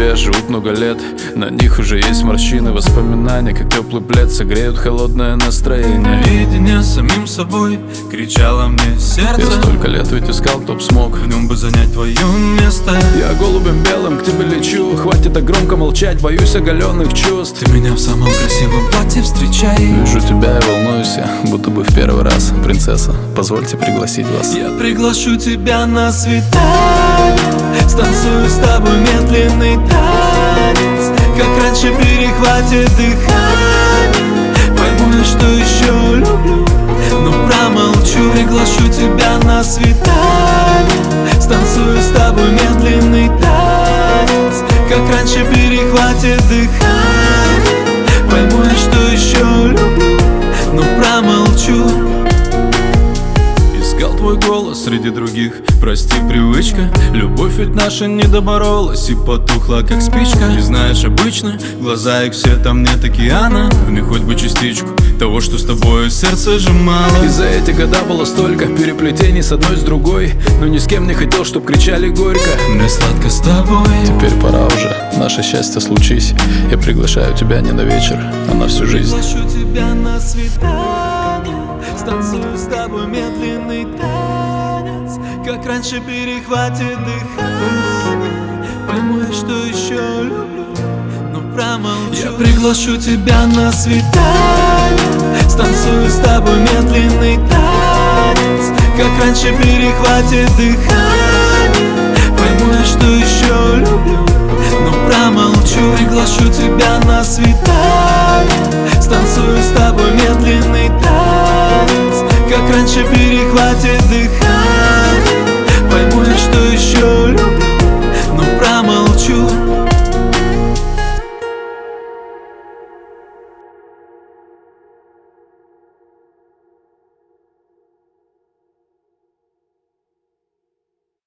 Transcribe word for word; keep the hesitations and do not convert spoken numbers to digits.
тебе живут много лет. На них уже есть морщины, воспоминания, как теплый плед согреют холодное настроение. Наедине с самим собой кричало мне сердце. Я столько лет ведь искал, кто б смог в нем бы занять твое место. Я голубем белым к тебе лечу. Хватит так громко молчать, боюсь оголенных чувств. Ты меня в самом красивом платье встречай. Вижу тебя и волнуюсь я, будто бы в первый раз. Принцесса, позвольте пригласить вас. Я приглашу тебя на свидание, станцую с тобой медленный танец. Как раньше перехватит дыхание. Пойму я, что еще люблю, но промолчу. Приглашу тебя на свидание, станцую с тобой медленный танец. Как раньше перехватит дыхание. Пойму я, что еще люблю, но промолчу. Искал твой голос среди других, прости, привычка. Любовь ведь наша не доборолась и потухла, как спичка. И знаешь, обычно глаза их все там нет океана. В них хоть бы частичку того, что с тобой сердце сжимало. И за эти года было столько переплетений с одной с другой, но ни с кем не хотел, чтоб кричали горько. Мне сладко с тобой. Теперь пора уже, наше счастье случись. Я приглашаю тебя не на вечер, а на всю жизнь. Приглашу тебя на свидание, станцую с тобой медленный танец. Как раньше перехватит дыхание. Пойму я, что еще люблю, но промолчу. Я приглашу тебя на свидание, станцую с тобой медленный танец. Как раньше перехватит дыхание. Пойму я, что еще люблю, но промолчу. Приглашу тебя на свидание, станцую с тобой медленный танец. Как раньше перехватит дыхание.